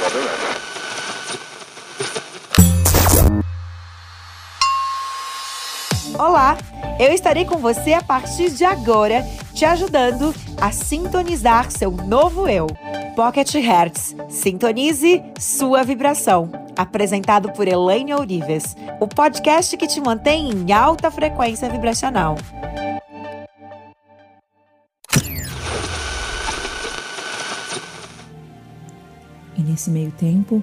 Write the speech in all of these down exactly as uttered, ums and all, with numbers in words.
Olá, eu estarei com você a partir de agora, te ajudando a sintonizar seu novo eu. Pocket Hertz, sintonize sua vibração. Apresentado por Elaine Ourives, o podcast que te mantém em alta frequência vibracional. E nesse meio tempo,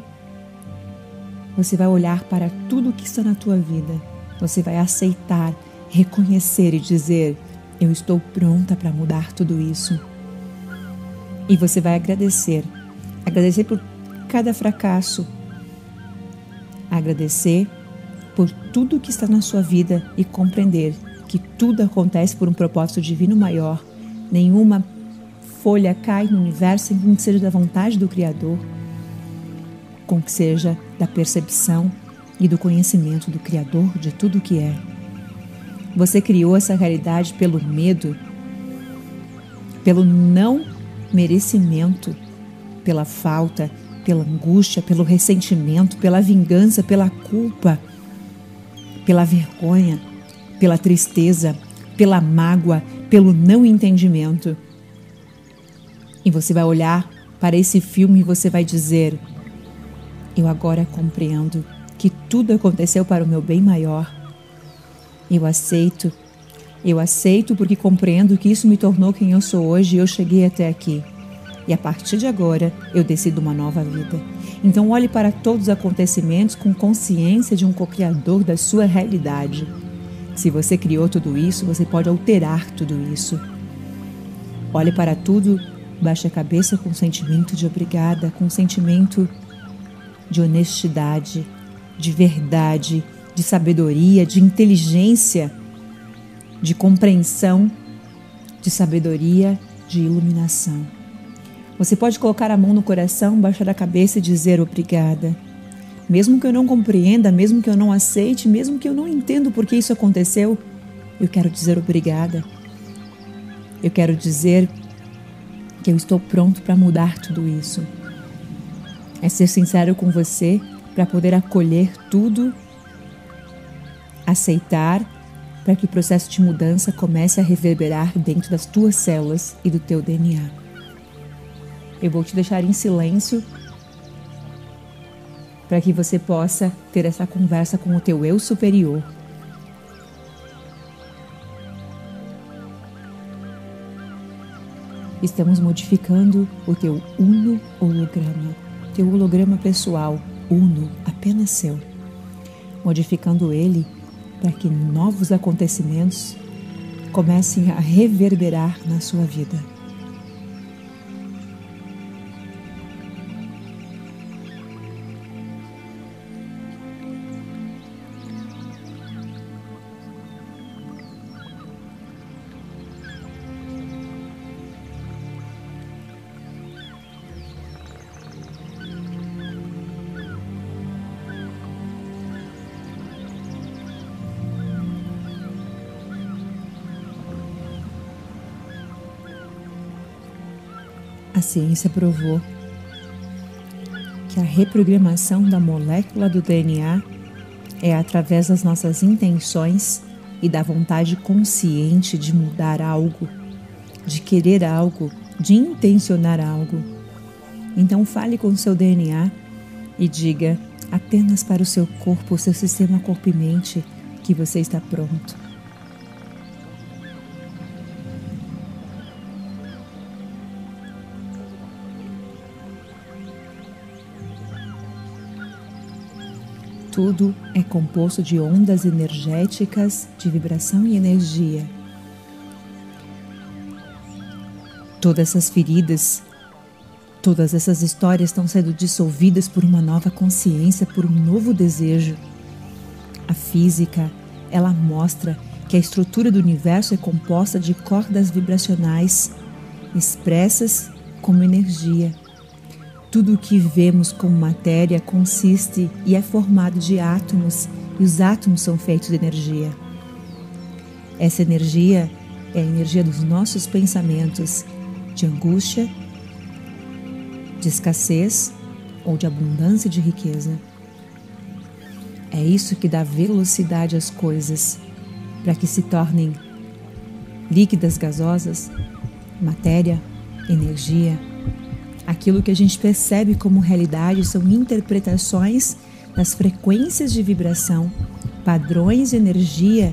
você vai olhar para tudo que está na tua vida. Você vai aceitar, reconhecer e dizer: eu estou pronta para mudar tudo isso. E você vai agradecer. Agradecer por cada fracasso. Agradecer por tudo que está na sua vida e compreender que tudo acontece por um propósito divino maior. Nenhuma folha cai no universo sem que seja da vontade do Criador, com que seja da percepção e do conhecimento do Criador de tudo o que é. Você criou essa realidade pelo medo, pelo não merecimento, pela falta, pela angústia, pelo ressentimento, pela vingança, pela culpa, pela vergonha, pela tristeza, pela mágoa, pelo não entendimento. E você vai olhar para esse filme e você vai dizer: eu agora compreendo que tudo aconteceu para o meu bem maior. Eu aceito, eu aceito porque compreendo que isso me tornou quem eu sou hoje e eu cheguei até aqui. E a partir de agora, eu decido uma nova vida. Então olhe para todos os acontecimentos com consciência de um co-criador da sua realidade. Se você criou tudo isso, você pode alterar tudo isso. Olhe para tudo, baixe a cabeça com sentimento de obrigada, com sentimento de honestidade, de verdade, de sabedoria, de inteligência, de compreensão, de sabedoria, de iluminação. Você pode colocar a mão no coração, baixar a cabeça e dizer obrigada. Mesmo que eu não compreenda, mesmo que eu não aceite, mesmo que eu não entenda por que isso aconteceu, eu quero dizer obrigada. Eu quero dizer que eu estou pronto para mudar tudo isso. É ser sincero com você para poder acolher tudo, aceitar, para que o processo de mudança comece a reverberar dentro das tuas células e do teu D N A. Eu vou te deixar em silêncio para que você possa ter essa conversa com o teu eu superior. Estamos modificando o teu uno holograma, teu holograma pessoal, uno, apenas seu. Modificando ele para que novos acontecimentos comecem a reverberar na sua vida. A ciência provou que a reprogramação da molécula do D N A é através das nossas intenções e da vontade consciente de mudar algo, de querer algo, de intencionar algo. Então fale com o seu D N A e diga apenas para o seu corpo, o seu sistema corpo e mente, que você está pronto. Tudo é composto de ondas energéticas, de vibração e energia. Todas essas feridas, todas essas histórias estão sendo dissolvidas por uma nova consciência, por um novo desejo. A física, ela mostra que a estrutura do universo é composta de cordas vibracionais expressas como energia. Tudo o que vemos como matéria consiste e é formado de átomos, e os átomos são feitos de energia. Essa energia é a energia dos nossos pensamentos de angústia, de escassez ou de abundância de riqueza. É isso que dá velocidade às coisas, para que se tornem líquidas, gasosas, matéria, energia. Aquilo que a gente percebe como realidade são interpretações das frequências de vibração, padrões de energia.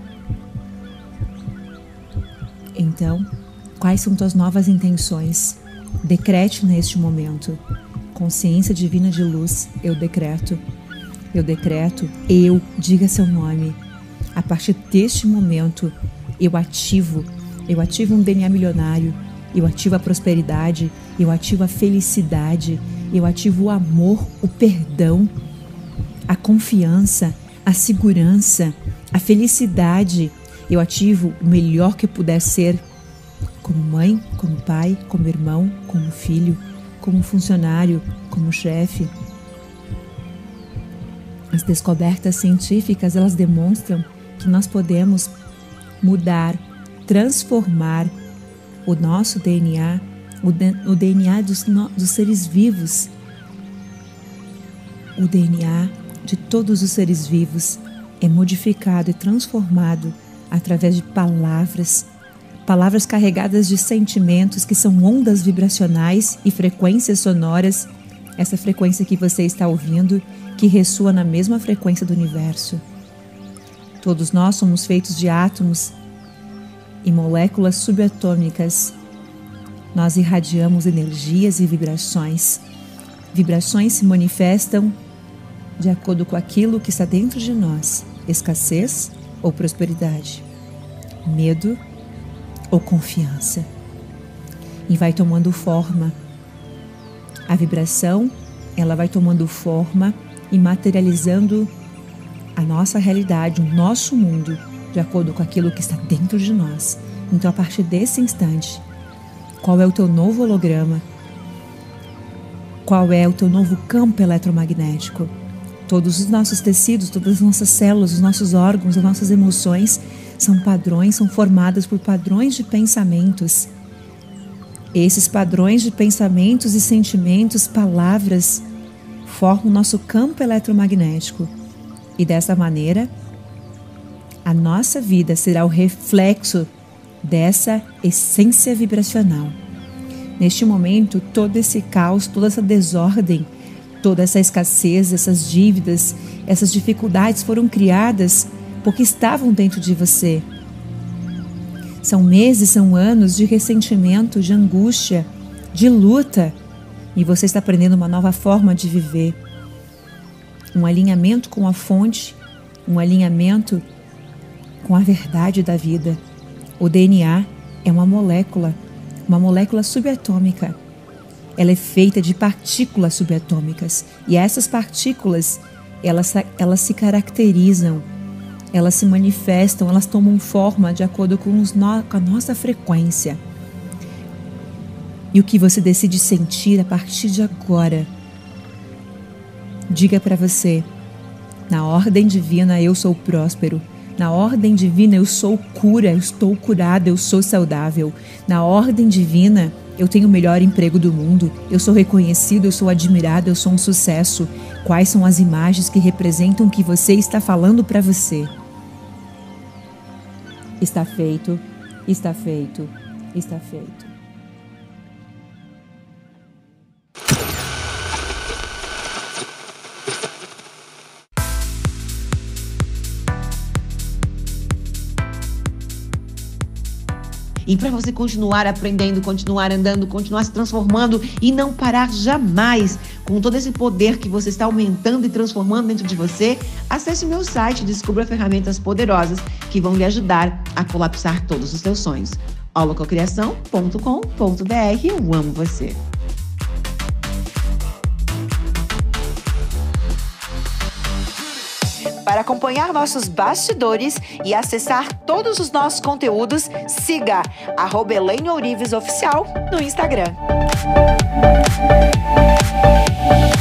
Então, quais são tuas novas intenções? Decrete neste momento. Consciência divina de luz, eu decreto. Eu decreto, eu, diga seu nome. A partir deste momento, eu ativo, eu ativo um D N A milionário, eu ativo a prosperidade, eu ativo a felicidade, eu ativo o amor, o perdão, a confiança, a segurança, a felicidade. Eu ativo o melhor que eu puder ser, como mãe, como pai, como irmão, como filho, como funcionário, como chefe. As descobertas científicas, elas demonstram que nós podemos mudar, transformar o nosso D N A, o, o D N A dos, dos seres vivos, o D N A de todos os seres vivos é modificado e transformado através de palavras, palavras carregadas de sentimentos que são ondas vibracionais e frequências sonoras, essa frequência que você está ouvindo, que ressoa na mesma frequência do universo. Todos nós somos feitos de átomos e moléculas subatômicas. Nós irradiamos energias e vibrações. Vibrações se manifestam de acordo com aquilo que está dentro de nós: escassez ou prosperidade, medo ou confiança. E vai tomando forma. A vibração, ela vai tomando forma e materializando a nossa realidade, o nosso mundo, de acordo com aquilo que está dentro de nós. Então, a partir desse instante, qual é o teu novo holograma? Qual é o teu novo campo eletromagnético? Todos os nossos tecidos, todas as nossas células, os nossos órgãos, as nossas emoções são padrões, são formadas por padrões de pensamentos. Esses padrões de pensamentos e sentimentos, palavras, formam o nosso campo eletromagnético. E dessa maneira, a nossa vida será o reflexo dessa essência vibracional. Neste momento, todo esse caos, toda essa desordem, toda essa escassez, essas dívidas, essas dificuldades foram criadas porque estavam dentro de você. São meses, são anos de ressentimento, de angústia, de luta. E você está aprendendo uma nova forma de viver. Um alinhamento com a fonte, um alinhamento com a verdade da vida. O D N A é uma molécula, uma molécula subatômica. Ela é feita de partículas subatômicas. E essas partículas, elas, elas se caracterizam, elas se manifestam, elas tomam forma de acordo com, os no, com a nossa frequência. E o que você decide sentir a partir de agora, diga para você: na ordem divina eu sou próspero. Na ordem divina eu sou cura, eu estou curada, eu sou saudável. Na ordem divina eu tenho o melhor emprego do mundo, eu sou reconhecido, eu sou admirado, eu sou um sucesso. Quais são as imagens que representam o que você está falando para você? Está feito, está feito, está feito. E para você continuar aprendendo, continuar andando, continuar se transformando e não parar jamais com todo esse poder que você está aumentando e transformando dentro de você, acesse o meu site e descubra ferramentas poderosas que vão lhe ajudar a colapsar todos os seus sonhos. holococriação ponto com ponto br. Eu amo você. Para acompanhar nossos bastidores e acessar todos os nossos conteúdos, siga arroba Elaine Ourives Oficial no Instagram.